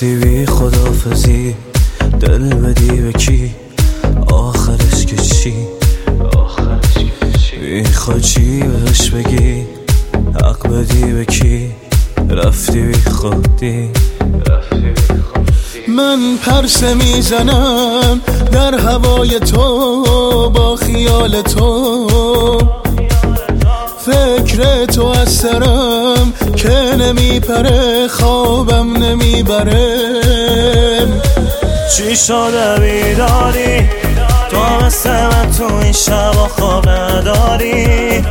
رفتی بی خدافزی، دل بدی به کی؟ آخرش که چی؟ میخوای چی بهش بگی؟ حق بدی به کی؟ رفتی بی خودی. من پرسه میزنم در هوای تو، با خیال تو، فکر تو از سرم که نمیپره، خوابم نمیبره. چی شده بیداری؟ تو مثل من تو این شبا خواب نداری؟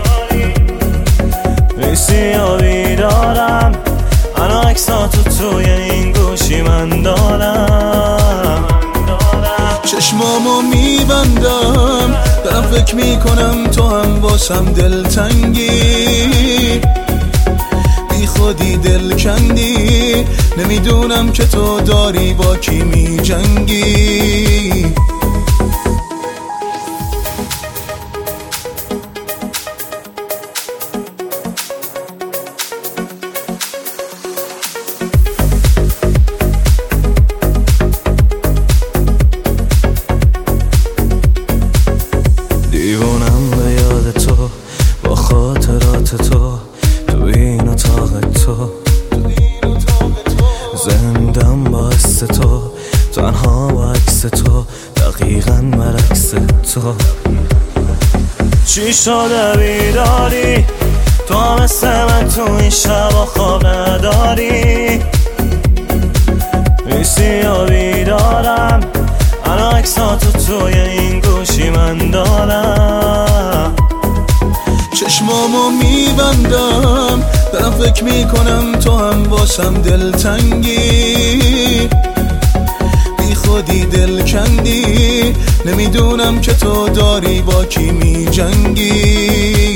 نیستی یا بیدارم، الان عکساتو توی این گوشی من دارم. چشمامو میبندم، دارم فکر میکنم تو هم واسم دلتنگی، بی خودی دل کندی، نمیدونم که تو داری با کی میجنگی. دیوونم به یاد تو، با خاطرات تو، تو این اتاق تو، زندم با حس تو، تنها با عکس تو، دقیقاً برعکس تو. چی شده بیداری؟ تو مثل من تو این شبا خواب نداری؟ نیستی یا بیدارم، الان عکساتو توی این گوشی من دارم. چشمامو میبندم، دارم فکر میکنم تو هم واسم دلتنگی، بی خودی دل کندی، نمیدونم که تو داری با کی میجنگی.